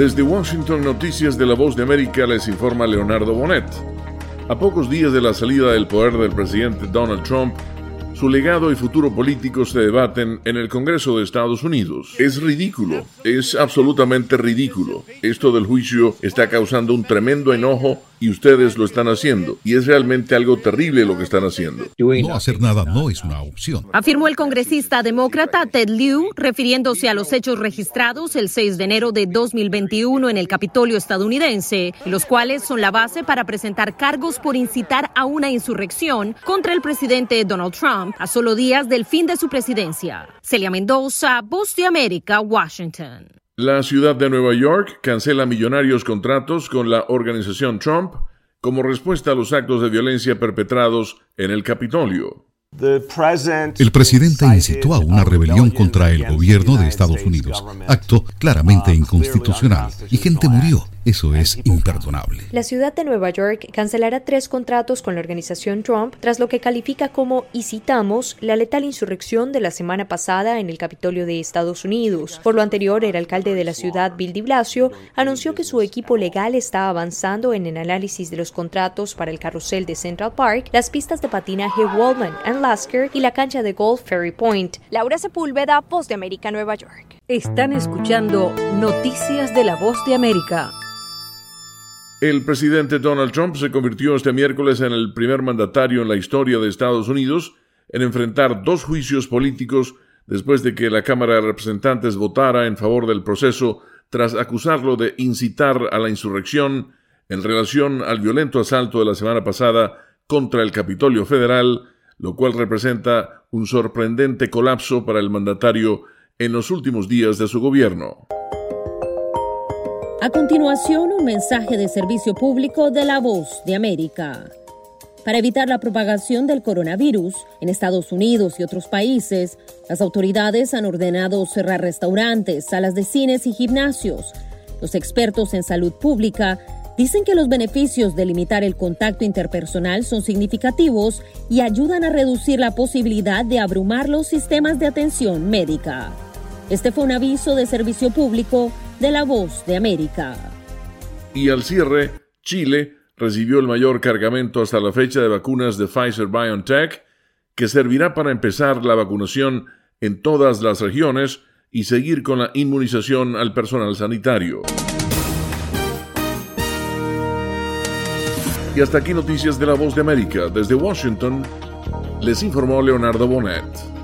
Desde Washington, Noticias de la Voz de América, les informa Leonardo Bonet. A pocos días de la salida del poder del presidente Donald Trump, su legado y futuro político se debaten en el Congreso de Estados Unidos. Es ridículo, es absolutamente ridículo. Esto del juicio está causando un tremendo enojo y ustedes lo están haciendo. Y es realmente algo terrible lo que están haciendo. No hacer nada no es una opción, afirmó el congresista demócrata Ted Lieu, refiriéndose a los hechos registrados el 6 de enero de 2021 en el Capitolio estadounidense, los cuales son la base para presentar cargos por incitar a una insurrección contra el presidente Donald Trump a solo días del fin de su presidencia. Celia Mendoza, Voz de América, Washington. La ciudad de Nueva York cancela millonarios contratos con la organización Trump como respuesta a los actos de violencia perpetrados en el Capitolio. El presidente incitó a una rebelión contra el gobierno de Estados Unidos, acto claramente inconstitucional, y gente murió. Eso es imperdonable. La ciudad de Nueva York cancelará 3 contratos con la organización Trump tras lo que califica como, y citamos, la letal insurrección de la semana pasada en el Capitolio de Estados Unidos. Por lo anterior, el alcalde de la ciudad, Bill de Blasio, anunció que su equipo legal está avanzando en el análisis de los contratos para el carrusel de Central Park, las pistas de patinaje Waldman and Lasker y la cancha de golf Ferry Point. Laura Sepúlveda, Voz de América, Nueva York. Están escuchando Noticias de la Voz de América. El presidente Donald Trump se convirtió este miércoles en el primer mandatario en la historia de Estados Unidos en enfrentar 2 juicios políticos después de que la Cámara de Representantes votara en favor del proceso tras acusarlo de incitar a la insurrección en relación al violento asalto de la semana pasada contra el Capitolio Federal, lo cual representa un sorprendente colapso para el mandatario en los últimos días de su gobierno. A continuación, un mensaje de servicio público de la Voz de América. Para evitar la propagación del coronavirus en Estados Unidos y otros países, las autoridades han ordenado cerrar restaurantes, salas de cines y gimnasios. Los expertos en salud pública dicen que los beneficios de limitar el contacto interpersonal son significativos y ayudan a reducir la posibilidad de abrumar los sistemas de atención médica. Este fue un aviso de servicio público de la Voz de América. Y al cierre, Chile recibió el mayor cargamento hasta la fecha de vacunas de Pfizer-BioNTech, que servirá para empezar la vacunación en todas las regiones y seguir con la inmunización al personal sanitario. Y hasta aquí Noticias de la Voz de América. Desde Washington, les informó Leonardo Bonet.